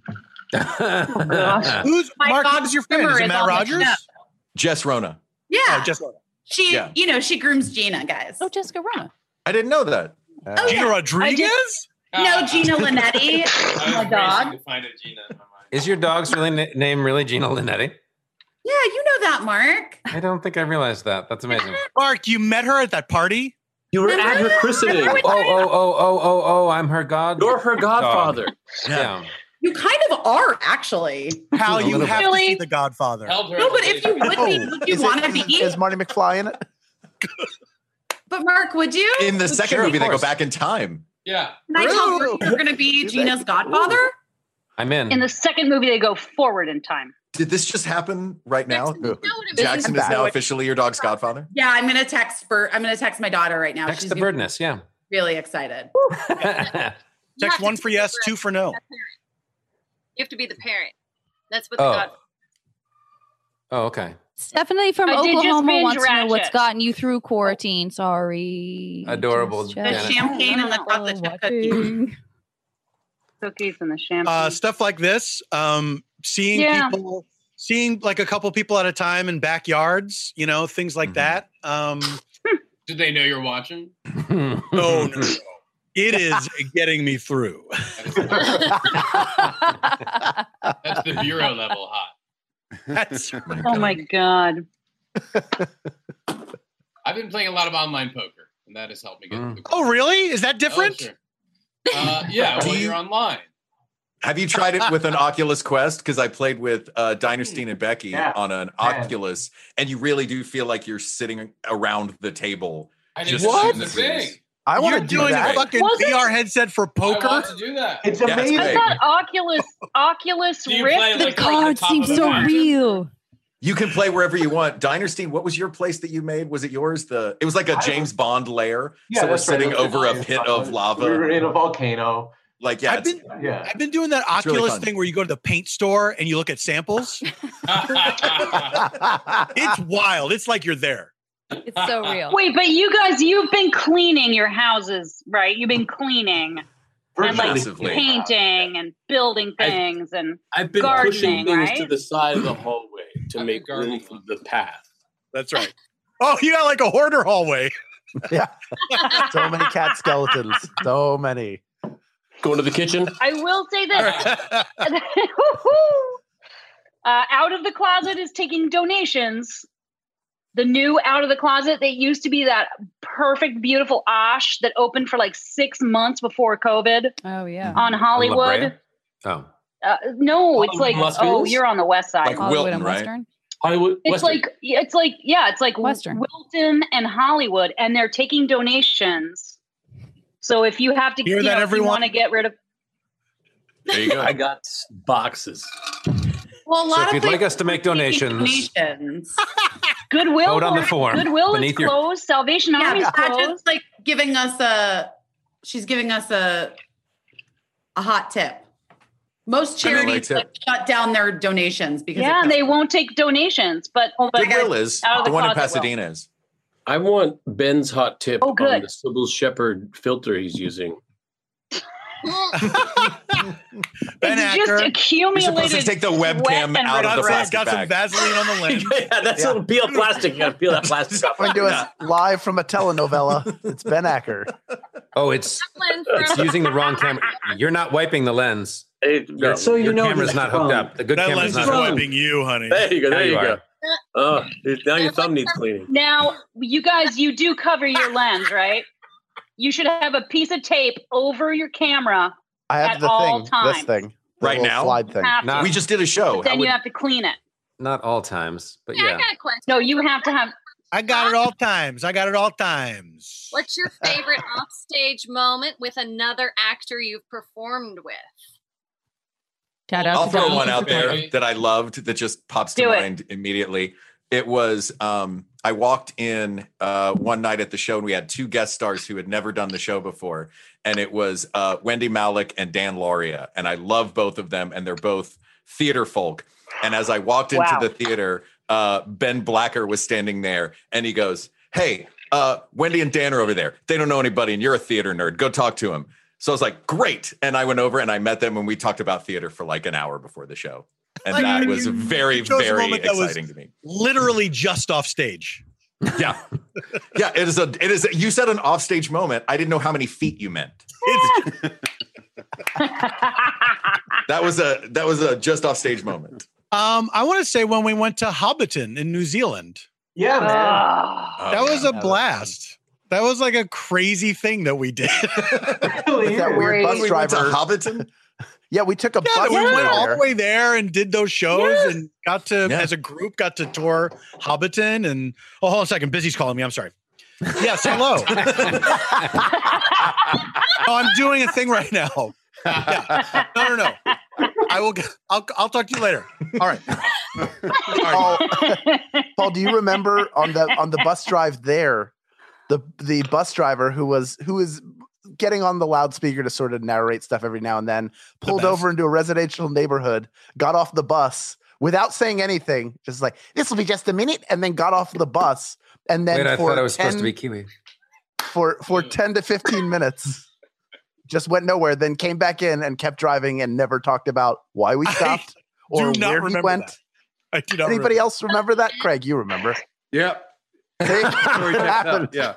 Speaker 12: Who's your friend? Is it Matt Rogers?
Speaker 17: Jess Rona.
Speaker 13: Yeah.
Speaker 12: Oh, Jess Rona.
Speaker 13: She grooms Gina, guys.
Speaker 11: Oh, Jessica Rona.
Speaker 17: I didn't know that.
Speaker 12: Gina Rodriguez?
Speaker 13: No, Gina Linetti. My dog.
Speaker 16: Is your dog's name really Gina Linetti?
Speaker 13: Yeah, you know that, Mark.
Speaker 16: I don't think I realized that. That's amazing.
Speaker 12: Mark, you met her at that party?
Speaker 14: You were at her christening.
Speaker 16: Oh, I'm her god.
Speaker 14: You're her godfather.
Speaker 16: Yeah.
Speaker 13: You kind of are, actually.
Speaker 12: How you have to see The Godfather.
Speaker 13: No, but if you would be, would you want to be?
Speaker 7: Is Marty McFly in it?
Speaker 13: But Mark, would you?
Speaker 17: In the second movie, they go back in time.
Speaker 14: Yeah.
Speaker 13: Can I tell you you're going to be Gina's godfather?
Speaker 16: I'm in.
Speaker 10: In the second movie, they go forward in time.
Speaker 17: Did this just happen right now? Jackson is now officially your dog's godfather?
Speaker 13: Yeah, I'm going to text my daughter right now.
Speaker 16: Text the birdness, yeah.
Speaker 13: Really excited.
Speaker 12: Text 1 for yes, 2 for no.
Speaker 18: You have to be the parent. That's what the God.
Speaker 16: Oh, okay.
Speaker 11: Stephanie from
Speaker 10: I did just
Speaker 11: Oklahoma
Speaker 10: binge
Speaker 11: wants to know what's
Speaker 10: Ratchet.
Speaker 11: gotten you through quarantine. Sorry.
Speaker 16: Adorable.
Speaker 11: Just
Speaker 13: The champagne and the chocolate chip cookies.
Speaker 10: Cookies and the champagne.
Speaker 12: Stuff like this. Seeing like a couple people at a time in backyards, things like that.
Speaker 9: Do they know you're watching?
Speaker 12: No. It is getting me through.
Speaker 9: That's the bureau level hot.
Speaker 12: That's
Speaker 10: oh my God.
Speaker 9: I've been playing a lot of online poker, and that has helped me get through the
Speaker 12: Oh, really? Is that different?
Speaker 9: sure. Yeah, when you're online.
Speaker 17: Have you tried it with an Oculus Quest? Because I played with Dinerstein and Becky on an Oculus, and you really do feel like you're sitting around the table.
Speaker 9: I didn't
Speaker 12: What?
Speaker 9: the thing.
Speaker 7: I want to
Speaker 12: You're
Speaker 7: do
Speaker 12: doing
Speaker 7: that.
Speaker 12: a fucking VR headset for
Speaker 9: I want
Speaker 12: poker?
Speaker 9: to do that.
Speaker 15: It's
Speaker 17: Yeah, it's
Speaker 15: amazing.
Speaker 17: great.
Speaker 10: I thought Oculus
Speaker 9: Do you
Speaker 10: Rift.
Speaker 9: play,
Speaker 11: The
Speaker 9: like,
Speaker 11: cards
Speaker 9: top
Speaker 11: seem
Speaker 9: of the
Speaker 11: so
Speaker 9: market?
Speaker 11: real.
Speaker 17: You can play wherever you want. Dinerstein, what was your place that you made? Was it yours? It was like a James Bond lair.
Speaker 15: Yeah,
Speaker 17: So we're
Speaker 15: that's right.
Speaker 17: sitting
Speaker 15: It was
Speaker 17: over a
Speaker 15: James
Speaker 17: pit
Speaker 15: Bond.
Speaker 17: of
Speaker 15: We
Speaker 17: lava.
Speaker 15: were in a volcano.
Speaker 17: Like, yeah,
Speaker 12: I've been doing that
Speaker 17: It's really
Speaker 12: Oculus
Speaker 17: fun.
Speaker 12: thing where you go to the paint store and you look at samples. It's wild. It's like you're there.
Speaker 11: It's so real.
Speaker 10: Wait, but you guys, you've been cleaning your houses, right? You've been cleaning and like
Speaker 17: Massively.
Speaker 10: painting and building things and
Speaker 14: I've been
Speaker 10: gardening,
Speaker 14: pushing things
Speaker 10: right?
Speaker 14: to the side of the hallway to make room for the path.
Speaker 12: That's right. Oh, you got like a hoarder hallway.
Speaker 7: Yeah. So many cat skeletons. So many.
Speaker 14: Going to the kitchen.
Speaker 10: I will say that Out of the Closet is taking donations. The new Out of the Closet, they used to be that perfect, beautiful Osh that opened for like 6 months before COVID
Speaker 11: Oh, yeah.
Speaker 10: on
Speaker 16: La
Speaker 10: Hollywood.
Speaker 16: Brea? Oh.
Speaker 10: No, it's like,
Speaker 14: Las
Speaker 10: oh,
Speaker 14: Vegas?
Speaker 10: you're on the west side.
Speaker 17: Like
Speaker 11: Hollywood
Speaker 17: Wilton,
Speaker 11: and
Speaker 17: right?
Speaker 11: Western.
Speaker 14: Hollywood.
Speaker 10: It's like
Speaker 11: Western.
Speaker 10: Wilton and Hollywood, and they're taking donations. So if you have to,
Speaker 12: Hear that,
Speaker 10: if you
Speaker 12: everyone?
Speaker 10: want to get rid of,
Speaker 17: There you go.
Speaker 14: I got boxes.
Speaker 13: Well, a lot
Speaker 16: So if
Speaker 13: of
Speaker 16: you'd like
Speaker 13: places
Speaker 16: us to make
Speaker 13: are taking
Speaker 16: donations,
Speaker 10: Goodwill,
Speaker 16: vote on the form
Speaker 10: Goodwill is
Speaker 16: beneath your.
Speaker 10: closed. Salvation
Speaker 13: Yeah,
Speaker 10: Army is
Speaker 13: Paget's
Speaker 10: closed.
Speaker 13: like giving us she's giving us a hot tip. Most
Speaker 17: I know,
Speaker 13: charities
Speaker 17: like
Speaker 13: like, shut down their donations because
Speaker 10: Yeah,
Speaker 13: of
Speaker 10: they won't take donations, but
Speaker 17: Goodwill is.
Speaker 10: Out of
Speaker 17: The one in
Speaker 10: Closet will.
Speaker 17: Pasadena is.
Speaker 14: I want Ben's hot tip
Speaker 10: Oh, good.
Speaker 14: on the Sybil Shepherd filter he's using.
Speaker 12: Ben
Speaker 10: It's just
Speaker 12: Acker.
Speaker 17: You're
Speaker 10: accumulated.
Speaker 17: supposed to take the
Speaker 10: sweat
Speaker 17: webcam
Speaker 10: and
Speaker 17: out of the
Speaker 10: regret.
Speaker 17: plastic
Speaker 12: Got some
Speaker 17: bag.
Speaker 12: Vaseline on the lens.
Speaker 14: Yeah, that's a little peel plastic. You got to peel that plastic off.
Speaker 7: We're doing live from a telenovela. It's Ben Acker.
Speaker 16: Oh, it's using the wrong camera. You're not wiping the lens.
Speaker 14: No.
Speaker 16: So your camera's not hooked up. The good
Speaker 12: That
Speaker 16: camera's
Speaker 12: lens is
Speaker 16: not hooked up.
Speaker 12: wiping you, honey.
Speaker 14: There you go.
Speaker 16: Now
Speaker 14: There you
Speaker 16: you
Speaker 14: go.
Speaker 16: are.
Speaker 14: Oh, now your thumb needs cleaning.
Speaker 10: Now, you guys, you do cover your lens, right? You should have a piece of tape over your camera
Speaker 7: I have
Speaker 10: at
Speaker 7: the
Speaker 10: all
Speaker 7: thing.
Speaker 10: times.
Speaker 7: This thing. The
Speaker 17: Right
Speaker 7: little
Speaker 17: now?
Speaker 7: Slide thing.
Speaker 10: Have to.
Speaker 16: Not-
Speaker 17: We just did a show.
Speaker 10: But then
Speaker 17: How would-
Speaker 10: you have to clean it.
Speaker 16: Not all times, but
Speaker 18: Yeah, I
Speaker 16: yeah.
Speaker 18: got a question.
Speaker 10: No, you have to have.
Speaker 12: I got it all times. I got it all times.
Speaker 18: What's your favorite offstage moment with another actor you've performed with?
Speaker 11: Shout out
Speaker 17: I'll
Speaker 11: to
Speaker 17: throw
Speaker 11: Don.
Speaker 17: one out there
Speaker 9: Baby.
Speaker 17: that I loved that just pops to
Speaker 10: Do it.
Speaker 17: mind immediately. It was I I walked in one night at the show and we had 2 guest stars who had never done the show before. And it was Wendy Malick and Dan Lauria. And I love both of them. And they're both theater folk. And as I walked into the theater, Ben Blacker was standing there and he goes, "Hey, Wendy and Dan are over there. They don't know anybody and you're a theater nerd. Go talk to them." So I was like, great. And I went over and I met them and we talked about theater for like an hour before the show. And that was very, very exciting to me.
Speaker 12: Literally just off stage.
Speaker 17: Yeah. Yeah. It is. You said an offstage moment. I didn't know how many feet you meant. That was a just offstage moment.
Speaker 12: I want to say when we went to Hobbiton in New Zealand.
Speaker 15: Yeah, man.
Speaker 12: That was a blast. That was like a crazy thing that we did.
Speaker 7: With that weird bus
Speaker 17: We went to
Speaker 7: driver.
Speaker 17: Hobbiton?
Speaker 7: Yeah, we took a bus.
Speaker 12: We went all
Speaker 7: there.
Speaker 12: the way there and did those shows and got to, as a group, got to tour Hobbiton. And hold on a second. Busy's calling me. I'm sorry. Yes, hello. I'm doing a thing right now. Yeah. No. I'll talk to you later. All right.
Speaker 7: Paul, do you remember on the bus drive there, the bus driver who was getting on the loudspeaker to sort of narrate stuff every now and then, pulled over into a residential neighborhood, got off the bus without saying anything, just like, "This will be just a minute," and then got off the bus. And then
Speaker 16: I thought I was supposed to be Kiwi.
Speaker 7: For 10 to 15 minutes, just went nowhere, then came back in and kept driving and never talked about why we stopped or where he went.
Speaker 12: That. I do not
Speaker 7: Anybody else remember that? Craig, you remember.
Speaker 20: Yep.
Speaker 7: See? What happened?
Speaker 20: Yeah.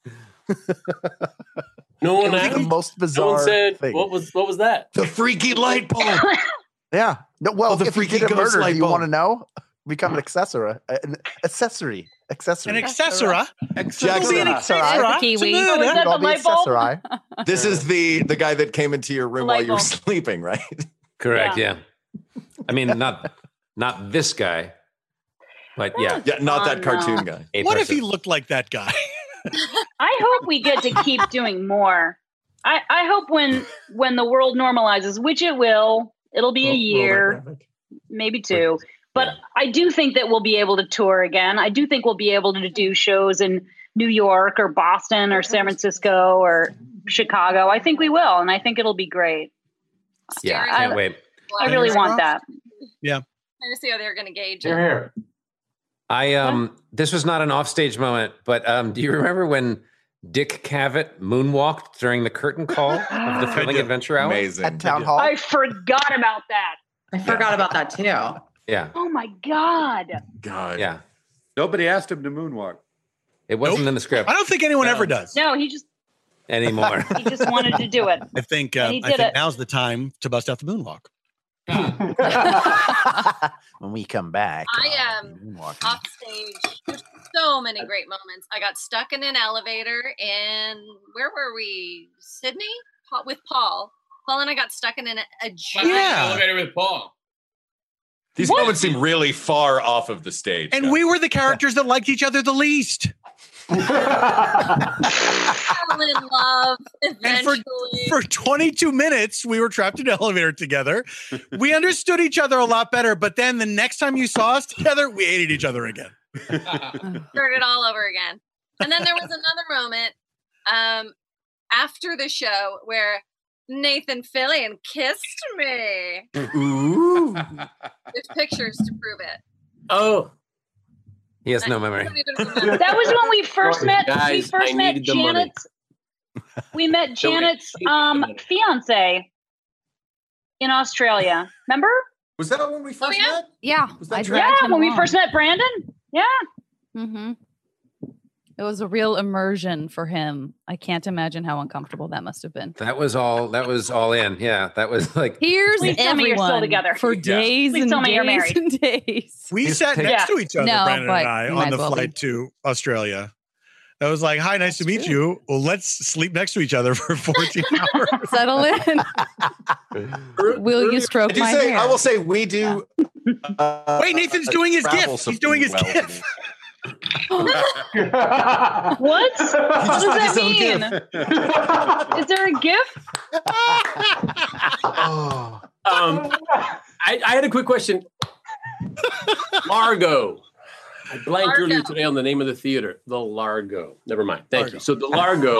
Speaker 14: No one
Speaker 7: It was
Speaker 14: asked.
Speaker 7: the most bizarre
Speaker 14: No one said
Speaker 7: thing.
Speaker 14: what was that?
Speaker 17: The freaky light bulb.
Speaker 7: Yeah. No, well,
Speaker 17: the
Speaker 7: if you
Speaker 17: freaky
Speaker 7: did a
Speaker 17: ghost
Speaker 7: murder,
Speaker 17: light
Speaker 7: do you
Speaker 17: bulb.
Speaker 7: want to know? Become an accessory. An accessory.
Speaker 12: An accessora.
Speaker 17: Jackson.
Speaker 7: An accessory.
Speaker 11: Kiwi.
Speaker 7: You'd
Speaker 10: Oh, is that
Speaker 7: all
Speaker 10: the
Speaker 7: be
Speaker 10: light bulb?
Speaker 7: accessory.
Speaker 17: This is the guy that came into your room
Speaker 10: Light
Speaker 17: while you were
Speaker 10: bulb.
Speaker 17: sleeping, right?
Speaker 16: Correct. Yeah. I mean, not this guy, but yeah.
Speaker 17: Yeah, not that
Speaker 10: no.
Speaker 17: cartoon guy.
Speaker 12: What if he looked like that guy?
Speaker 10: I hope we get to keep doing more. I hope when the world normalizes, which it will, it'll be a year, maybe 2. But I do think that we'll be able to tour again. I do think we'll be able to do shows in New York or Boston or San Francisco or Chicago. I think we will, and I think it'll be great.
Speaker 16: Yeah, I can't wait.
Speaker 10: I really want that.
Speaker 12: Yeah.
Speaker 18: Trying to see how they're going to gauge
Speaker 15: You're
Speaker 18: it.
Speaker 15: here.
Speaker 16: This was not an offstage moment, but do you remember when Dick Cavett moonwalked during the curtain call of the Thrilling Adventure Hour?
Speaker 17: Amazing.
Speaker 7: At Town Hall.
Speaker 10: I forgot about that.
Speaker 13: I forgot about that too.
Speaker 16: Yeah.
Speaker 10: Oh my God.
Speaker 17: God.
Speaker 16: Yeah.
Speaker 20: Nobody asked him to moonwalk.
Speaker 16: It wasn't in the script
Speaker 12: I don't think anyone ever does.
Speaker 10: No, he just
Speaker 16: anymore.
Speaker 10: just wanted to do it.
Speaker 12: I think
Speaker 10: And he did it.
Speaker 12: now's the time to bust out the moonwalk.
Speaker 7: When we come back.
Speaker 18: I am off stage. There's so many great moments. I got stuck in an elevator in, where were we? Sydney? With Paul. Paul and I got stuck in a giant
Speaker 9: elevator with Paul.
Speaker 17: These moments seem really far off of the stage.
Speaker 12: And we were the characters that liked each other the least.
Speaker 18: fell in love
Speaker 12: And
Speaker 18: eventually.
Speaker 12: for 22 minutes, we were trapped in an elevator together. We understood each other a lot better, but then the next time you saw us together, we hated each other again.
Speaker 18: Started all over again. And then there was another moment after the show where Nathan Fillion kissed me.
Speaker 17: Ooh.
Speaker 18: There's pictures to prove it.
Speaker 14: Oh.
Speaker 16: He has no memory.
Speaker 10: That was when we first met.
Speaker 14: Guys, I needed the money.
Speaker 10: Janet's. We met Janet's fiance in Australia. Remember?
Speaker 17: Was that when we first met?
Speaker 11: Yeah.
Speaker 10: Yeah, when we first met Brandon. Yeah.
Speaker 11: Mm-hmm. It was a real immersion for him. I can't imagine how uncomfortable that must have been.
Speaker 16: That was all in. Yeah. That was like,
Speaker 11: Here's
Speaker 10: Please tell me you're still
Speaker 11: everyone
Speaker 10: together.
Speaker 11: for days
Speaker 10: Please
Speaker 11: and
Speaker 10: tell me you're
Speaker 11: days
Speaker 10: married.
Speaker 11: and days.
Speaker 12: We
Speaker 16: Just
Speaker 12: sat
Speaker 16: take-
Speaker 12: next to each other,
Speaker 11: No,
Speaker 12: Brandon
Speaker 11: but
Speaker 12: and I,
Speaker 11: you might
Speaker 12: on the
Speaker 11: as well be.
Speaker 12: flight to Australia. I was like, hi, nice to meet you. Well, let's sleep next to each other for 14 hours.
Speaker 11: Settle in. Will you stroke my hair?
Speaker 17: I will say we do.
Speaker 12: Wait, Nathan's doing his
Speaker 17: travel
Speaker 12: gift. He's doing his
Speaker 17: something well
Speaker 12: gift.
Speaker 10: What? What does that mean? Is there a gift?
Speaker 14: I had a quick question. Margot, I blanked earlier today on the name of the theater, the Largo. Never mind. Thank you. So the Largo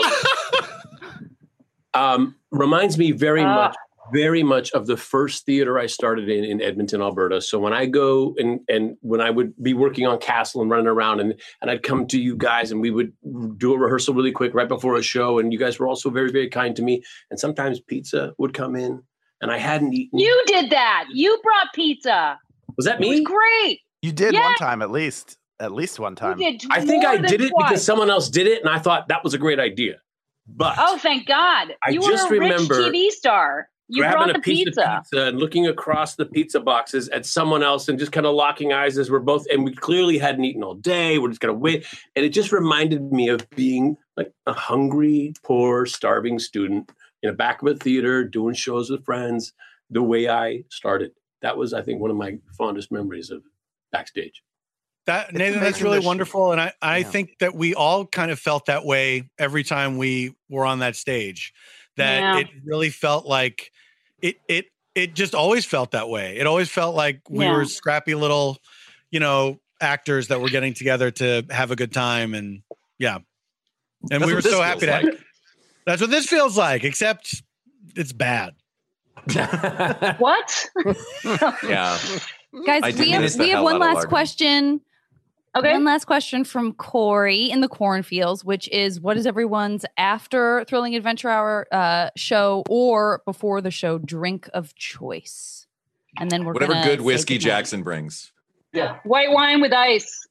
Speaker 14: reminds me very much of the first theater I started in Edmonton, Alberta. So when I go and when I would be working on Castle and running around and I'd come to you guys and we would do a rehearsal really quick right before a show. And you guys were also very, very kind to me. And sometimes pizza would come in and I hadn't eaten.
Speaker 10: You did that. You brought pizza.
Speaker 14: Was that me?
Speaker 10: It was great.
Speaker 7: You did one time at least. At least one time.
Speaker 10: You did
Speaker 14: I think I did it
Speaker 10: twice.
Speaker 14: because someone else did it and I thought that was a great idea. But
Speaker 10: oh, thank God. You were a rich TV star. You brought
Speaker 14: grabbing
Speaker 10: the
Speaker 14: a piece
Speaker 10: pizza.
Speaker 14: of pizza and looking across the pizza boxes at someone else and just kind of locking eyes as we're both, and we clearly hadn't eaten all day. We're just going to wait. And it just reminded me of being like a hungry, poor, starving student in the back of a theater, doing shows with friends, the way I started. That was, I think, one of my fondest memories of backstage.
Speaker 12: Nathan, that's really wonderful. And I think that we all kind of felt that way every time we were on that stage, that it really felt like it just always felt that way. It always felt like we were scrappy little, actors that were getting together to have a good time. And and we were so happy that's what this feels like, except it's bad.
Speaker 10: What?
Speaker 17: Yeah.
Speaker 11: Guys, we have one last question. Okay. One last question from Corey in the Cornfields, which is, what is everyone's after Thrilling Adventure Hour show or before the show drink of choice? And then we're
Speaker 17: whatever good whiskey Jackson brings.
Speaker 10: Yeah. White wine with ice.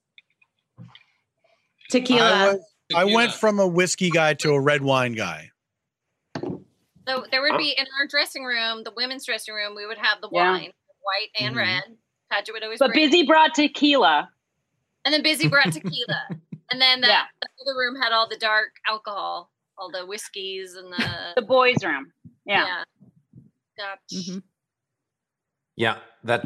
Speaker 13: Tequila.
Speaker 12: I went from a whiskey guy to a red wine guy.
Speaker 18: So there would be in our dressing room, the women's dressing room, we would have the wine, white and red. Paget would always
Speaker 10: But
Speaker 18: bring
Speaker 10: Busy brought tequila.
Speaker 18: And then Busy brought tequila. And then the other room had all the dark alcohol, all the whiskeys and
Speaker 10: the boys' room. Yeah.
Speaker 16: Yeah, that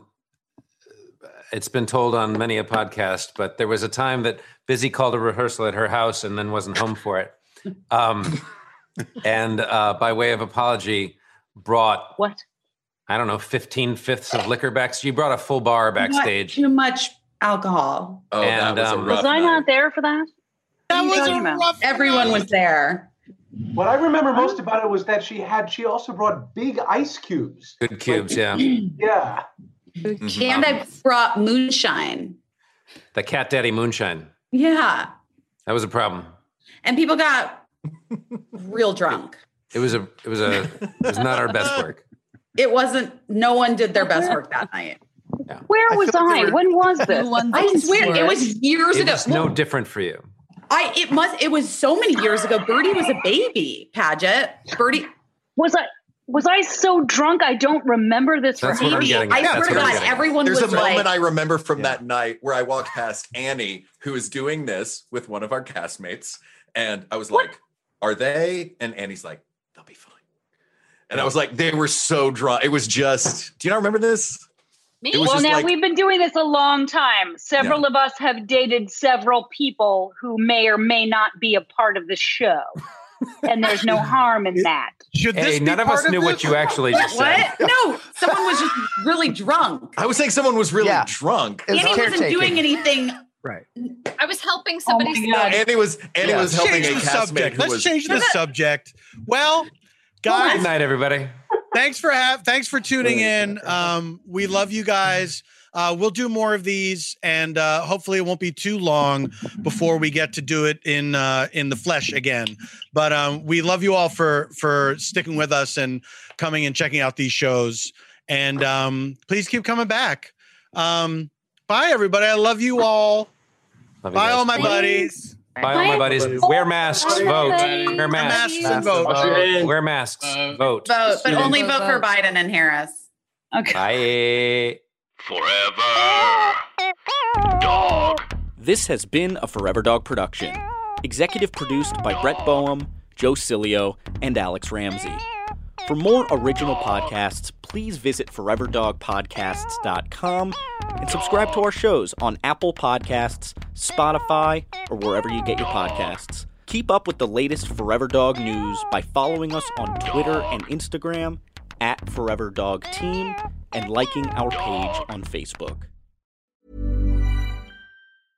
Speaker 16: it's been told on many a podcast, but there was a time that Busy called a rehearsal at her house and then wasn't home for it. And by way of apology, brought I don't know, 15 fifths of liquor backstage. You brought a full bar backstage.
Speaker 13: Too much alcohol.
Speaker 17: Oh,
Speaker 16: and,
Speaker 17: that was a rough
Speaker 10: Was I not there for that?
Speaker 13: That was a rough. Everyone was there.
Speaker 15: What I remember most about it was that she also brought big ice cubes.
Speaker 16: Good cubes, yeah.
Speaker 15: Yeah.
Speaker 13: And I brought moonshine.
Speaker 16: The Cat Daddy moonshine.
Speaker 13: Yeah.
Speaker 16: That was a problem.
Speaker 13: And people got real drunk.
Speaker 16: It was not our best work.
Speaker 13: It wasn't. No one did their best work that night.
Speaker 16: Yeah.
Speaker 10: Where was I? When was this?
Speaker 13: I swear it was years
Speaker 16: It
Speaker 13: ago.
Speaker 16: was no different for you.
Speaker 13: It was so many years ago. Birdie was a baby, Paget. Birdie
Speaker 10: was I so drunk I don't remember this.
Speaker 17: That's
Speaker 10: for
Speaker 17: what I'm
Speaker 10: me.
Speaker 17: getting at.
Speaker 13: I swear to God, everyone
Speaker 17: There's
Speaker 13: was
Speaker 17: a moment
Speaker 13: like,
Speaker 17: I remember from that night where I walked past Annie, who was doing this with one of our castmates, and I was like, "Are they?" And Annie's like, "They'll be fine." And I was like, "They were so drunk. It was just." Do you not remember this?
Speaker 10: Me? Well, now we've been doing this a long time. Several of us have dated several people who may or may not be a part of the show. And there's no harm in that.
Speaker 16: None of us knew what you actually just said.
Speaker 13: No, someone was just really drunk.
Speaker 17: I was saying someone was really drunk.
Speaker 13: Annie wasn't doing anything.
Speaker 7: Right.
Speaker 18: I was helping somebody.
Speaker 17: Annie was helping a
Speaker 12: Change the
Speaker 17: castmate
Speaker 12: subject.
Speaker 17: who
Speaker 12: Let's
Speaker 17: was
Speaker 12: change the subject. Well, guys.
Speaker 16: Good night, everybody.
Speaker 12: Thanks for tuning in. We love you guys. We'll do more of these, and hopefully it won't be too long before we get to do it in the flesh again. But we love you all for sticking with us and coming and checking out these shows. And please keep coming back. Bye, everybody. I love you all.
Speaker 16: Love you
Speaker 12: Bye,
Speaker 16: guys.
Speaker 12: all my buddies.
Speaker 16: Bye, all my buddies. Wear masks. Vote. Wear masks.
Speaker 12: and vote.
Speaker 16: Wear masks. Vote.
Speaker 13: Vote, but only vote for Biden and Harris.
Speaker 16: Okay. Bye.
Speaker 21: Forever Dog. This has been a Forever Dog production. Executive produced by Brett Boehm, Joe Cilio, and Alex Ramsey. For more original podcasts, please visit foreverdogpodcasts.com and subscribe to our shows on Apple Podcasts, Spotify, or wherever you get your podcasts. Keep up with the latest Forever Dog news by following us on Twitter and Instagram @ForeverDogTeam and liking our page on Facebook.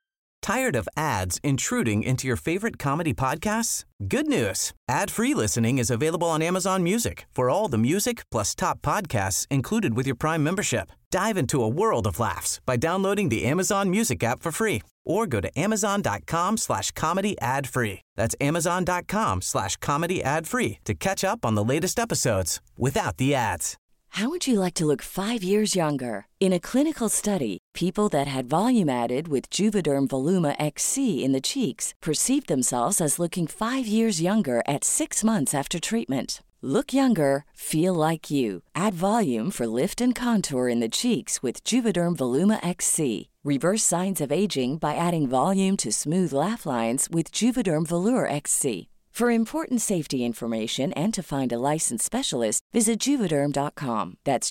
Speaker 1: Tired of ads intruding into your favorite comedy podcasts? Good news. Ad-free listening is available on Amazon Music for all the music plus top podcasts included with your Prime membership. Dive into a world of laughs by downloading the Amazon Music app for free or go to amazon.com/comedy ad-free. That's amazon.com/comedy ad-free to catch up on the latest episodes without the ads.
Speaker 22: How would you like to look 5 years younger? In a clinical study, people that had volume added with Juvederm Voluma XC in the cheeks perceived themselves as looking 5 years younger at 6 months after treatment. Look younger, feel like you. Add volume for lift and contour in the cheeks with Juvederm Voluma XC. Reverse signs of aging by adding volume to smooth laugh lines with Juvederm Volure XC. For important safety information and to find a licensed specialist, visit Juvederm.com. That's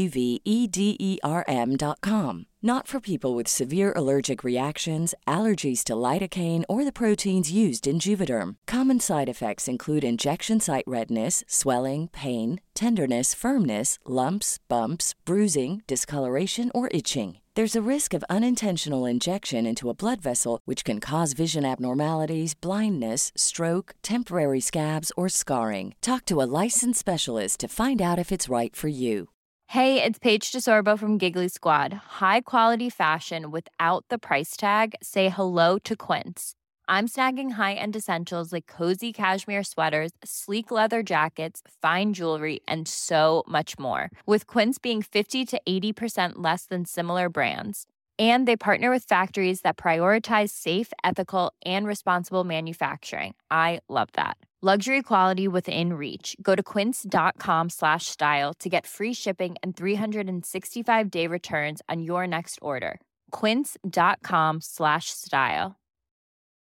Speaker 22: JUVEDERM.com. Not for people with severe allergic reactions, allergies to lidocaine, or the proteins used in Juvederm. Common side effects include injection site redness, swelling, pain, tenderness, firmness, lumps, bumps, bruising, discoloration, or itching. There's a risk of unintentional injection into a blood vessel, which can cause vision abnormalities, blindness, stroke, temporary scabs, or scarring. Talk to a licensed specialist to find out if it's right for you.
Speaker 23: Hey, it's Paige DeSorbo from Giggly Squad. High quality fashion without the price tag. Say hello to Quince. I'm snagging high-end essentials like cozy cashmere sweaters, sleek leather jackets, fine jewelry, and so much more. With Quince being 50 to 80% less than similar brands. And they partner with factories that prioritize safe, ethical, and responsible manufacturing. I love that. Luxury quality within reach. Go to quince.com/style to get free shipping and 365-day returns on your next order. Quince.com/style.